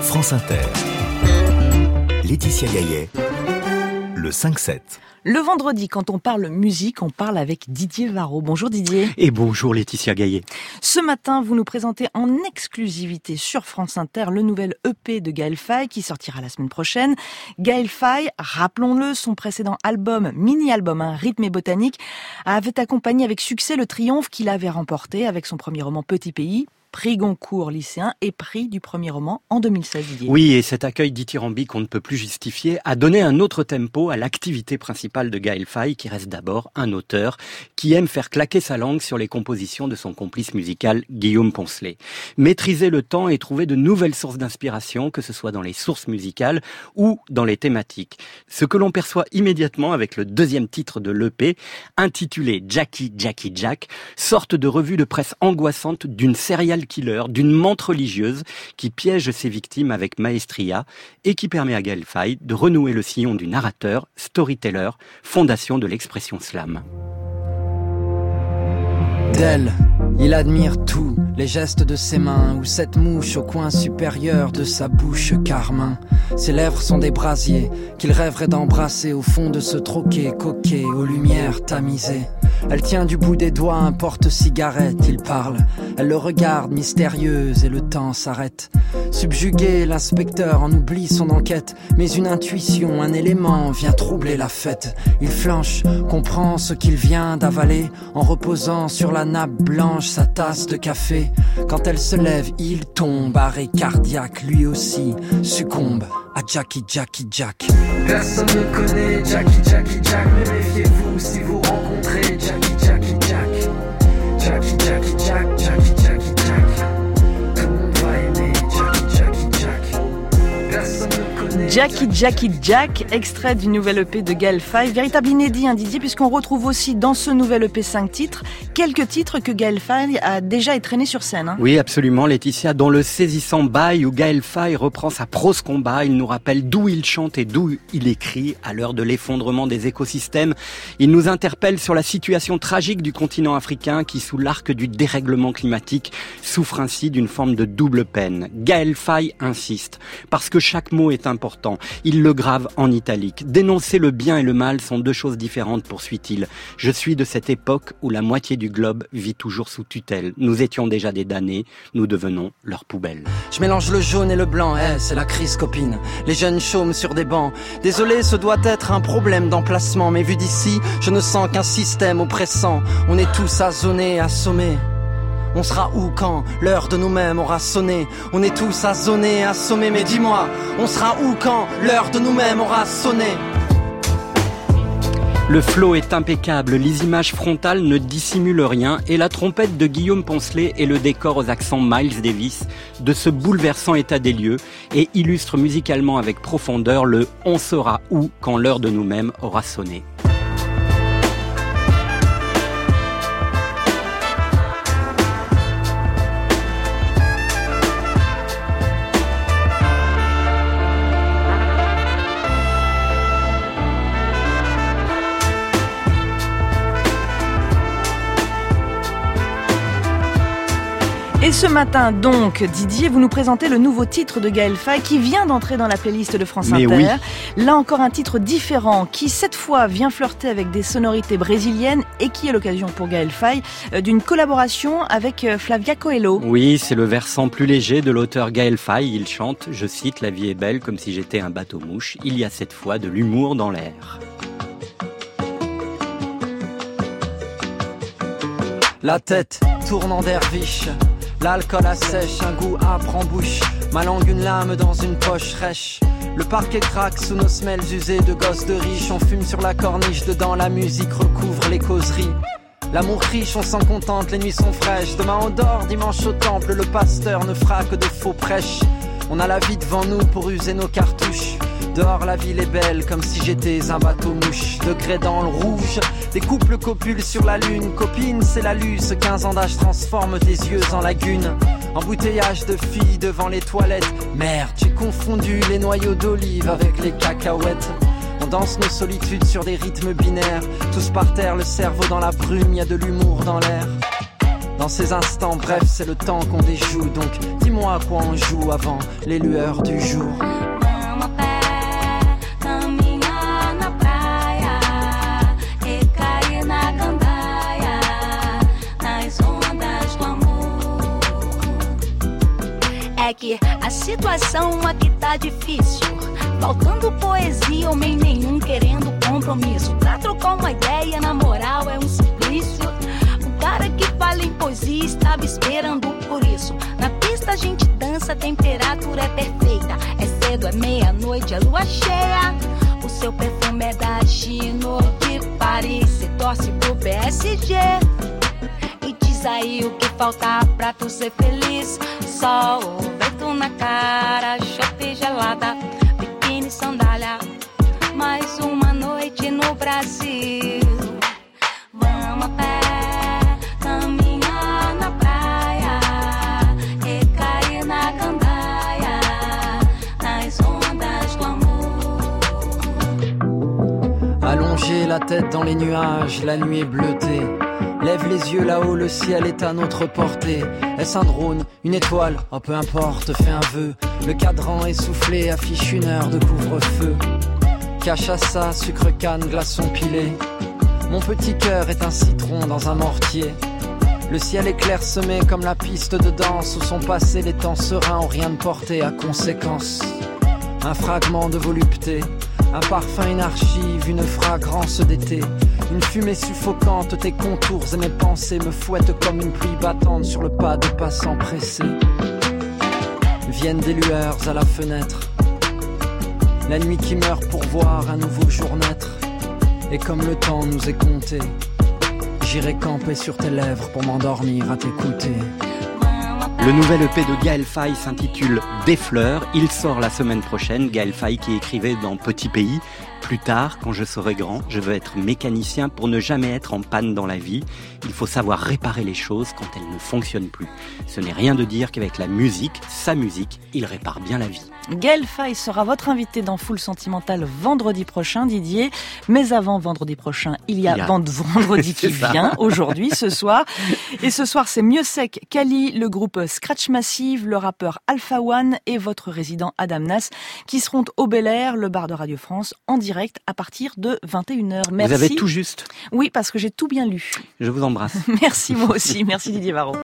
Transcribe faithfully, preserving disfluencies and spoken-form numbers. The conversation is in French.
France Inter. Laetitia Gaillet, le cinq sept. Le vendredi, quand on parle musique, on parle avec Didier Varro. Bonjour Didier. Et bonjour Laetitia Gaillet. Ce matin, vous nous présentez en exclusivité sur France Inter le nouvel E P de Gaël Faye qui sortira la semaine prochaine. Gaël Faye, rappelons-le, son précédent album, mini-album, hein, Rythme et Botanique, avait accompagné avec succès le triomphe qu'il avait remporté avec son premier roman Petit Pays, prix Goncourt lycéen et prix du premier roman en deux mille seize. Didier. Oui, et cet accueil dithyrambique qu'on ne peut plus justifier a donné un autre tempo à l'activité principale de Gaël Faye, qui reste d'abord un auteur qui aime faire claquer sa langue sur les compositions de son complice musical Guillaume Poncelet. Maîtriser le temps et trouver de nouvelles sources d'inspiration, que ce soit dans les sources musicales ou dans les thématiques. Ce que l'on perçoit immédiatement avec le deuxième titre de l'E P, intitulé Jackie, Jackie, Jack, sorte de revue de presse angoissante d'une serial killer, d'une menthe religieuse qui piège ses victimes avec maestria et qui permet à Gaël Faye de renouer le sillon du narrateur, storyteller, fondation de l'expression slam. D'elle, il admire tout, les gestes de ses mains ou cette mouche au coin supérieur de sa bouche carmin. Ses lèvres sont des brasiers qu'il rêverait d'embrasser au fond de ce troquet coquet aux lumières tamisées. Elle tient du bout des doigts un porte-cigarette, il parle. Elle le regarde mystérieuse et le temps s'arrête. Subjugué, l'inspecteur en oublie son enquête, mais une intuition, un élément vient troubler la fête. Il flanche, comprend ce qu'il vient d'avaler en reposant sur la nappe blanche sa tasse de café. Quand elle se lève, il tombe, arrêt cardiaque, lui aussi succombe à Jackie, Jackie, Jack. Personne ne connaît Jackie, Jackie, Jack, mais méfiez-vous si vous rencontrez Jackie, Jackie, Jack. Jackie, Jackie, Jack, Jackie, Jackie, Jack. Tout le monde va aimer Jackie, Jackie, Jack. Personne ne connaît Jackie, Jackie, Jack, extrait du nouvel E P de Gaël Faye. Véritable inédit, hein, Didier, puisqu'on retrouve aussi dans ce nouvel E P cinq titres, quelques titres que Gaël Faye a déjà étraînés sur scène. Hein. Oui, absolument, Laetitia. Dans le saisissant bail où Gaël Faye reprend sa prose combat, il nous rappelle d'où il chante et d'où il écrit. À l'heure de l'effondrement des écosystèmes, il nous interpelle sur la situation tragique du continent africain qui, sous l'arc du dérèglement climatique, souffre ainsi d'une forme de double peine. Gaël Faye insiste, parce que chaque mot est important. Il le grave en italique. Dénoncer le bien et le mal sont deux choses différentes, poursuit-il. Je suis de cette époque où la moitié du globe vit toujours sous tutelle. Nous étions déjà des damnés, nous devenons leur poubelle. Je mélange le jaune et le blanc, eh, c'est la crise copine. Les jeunes chôment sur des bancs. Désolé, ce doit être un problème d'emplacement, mais vu d'ici, je ne sens qu'un système oppressant. On est tous azonés, assommés. On sera où quand l'heure de nous-mêmes aura sonné? On est tous azonés, assommés, mais dis-moi, on sera où quand l'heure de nous-mêmes aura sonné? Le flow est impeccable, les images frontales ne dissimulent rien et la trompette de Guillaume Poncelet est le décor aux accents Miles Davis de ce bouleversant état des lieux et illustre musicalement avec profondeur le « on saura où quand l'heure de nous-mêmes aura sonné ». Et ce matin donc, Didier, vous nous présentez le nouveau titre de Gaël Faye qui vient d'entrer dans la playlist de France Mais Inter. Oui. Là encore un titre différent qui cette fois vient flirter avec des sonorités brésiliennes et qui est l'occasion pour Gaël Faye d'une collaboration avec Flavia Coelho. Oui, c'est le versant plus léger de l'auteur Gaël Faye. Il chante, je cite, « La vie est belle comme si j'étais un bateau-mouche. Il y a cette fois de l'humour dans l'air. » La tête tourne en derviche. L'alcool assèche, un goût âpre en bouche. Ma langue une lame dans une poche rêche. Le parquet craque sous nos semelles usées de gosses de riches. On fume sur la corniche, dedans la musique recouvre les causeries. L'amour riche, on s'en contente, les nuits sont fraîches. Demain on dort, dimanche au temple, le pasteur ne fera que de faux prêches. On a la vie devant nous pour user nos cartouches. Dehors la ville est belle comme si j'étais un bateau-mouche. Degré dans le rouge, des couples copulent sur la lune. Copine, c'est la luce, quinze ans d'âge transforme tes yeux en lagune. Embouteillage de filles devant les toilettes. Merde, j'ai confondu les noyaux d'olive avec les cacahuètes. On danse nos solitudes sur des rythmes binaires. Tous par terre, le cerveau dans la brume, y a de l'humour dans l'air. Dans ces instants, bref, c'est le temps qu'on déjoue. Donc dis-moi à quoi on joue avant les lueurs du jour. É que a situação aqui tá difícil. Faltando poesia, homem nenhum querendo compromisso. Pra trocar uma ideia, na moral, é um suplício. O cara que fala em poesia estava esperando por isso. Na pista a gente dança, a temperatura é perfeita. É cedo, é meia-noite, é lua cheia. O seu perfume é da Gino de Paris. Se torce pro P S G. E diz aí o que falta pra tu ser feliz. Sol, vento na cara, chope gelada, biquíni, sandália. Mais uma noite no Brasil. Vamos a pé, caminhar na praia e cair na gandaia, nas ondas do amor. Allongé la tête dans les nuages, la nuit est bleutée. Lève les yeux là-haut, le ciel est à notre portée. Est-ce un drone, une étoile? Oh peu importe, fais un vœu. Le cadran essoufflé affiche une heure de couvre-feu. Cachaça, sucre canne, glaçon pilé. Mon petit cœur est un citron dans un mortier. Le ciel est clairsemé comme la piste de danse où sont passés les temps sereins où rien ne portait à conséquence. Un fragment de volupté, un parfum, une archive, une fragrance d'été. Une fumée suffocante, tes contours et mes pensées me fouettent comme une pluie battante sur le pas de passants pressés. Viennent des lueurs à la fenêtre, la nuit qui meurt pour voir un nouveau jour naître. Et comme le temps nous est compté, j'irai camper sur tes lèvres pour m'endormir à t'écouter. Le nouvel E P de Gaël Faye s'intitule Des fleurs. Il sort la semaine prochaine. Gaël Faye qui écrivait dans Petit Pays: plus tard, quand je serai grand, je veux être mécanicien pour ne jamais être en panne dans la vie. Il faut savoir réparer les choses quand elles ne fonctionnent plus. Ce n'est rien de dire qu'avec la musique, sa musique, il répare bien la vie. Gaël Faye sera votre invité dans Full Sentimental vendredi prochain, Didier. Mais avant vendredi prochain, il y a, il y a... vendredi qui vient, aujourd'hui, ce soir. Et ce soir, c'est Mieux Sec, Kali, le groupe Scratch Massive, le rappeur Alpha One et votre résident Adam Nas qui seront au Bel Air, le bar de Radio France, en direct à partir de vingt et une heures. Merci. Vous avez tout juste. Oui, parce que j'ai tout bien lu. Je vous embrasse. Merci, moi aussi. Merci Didier Varro.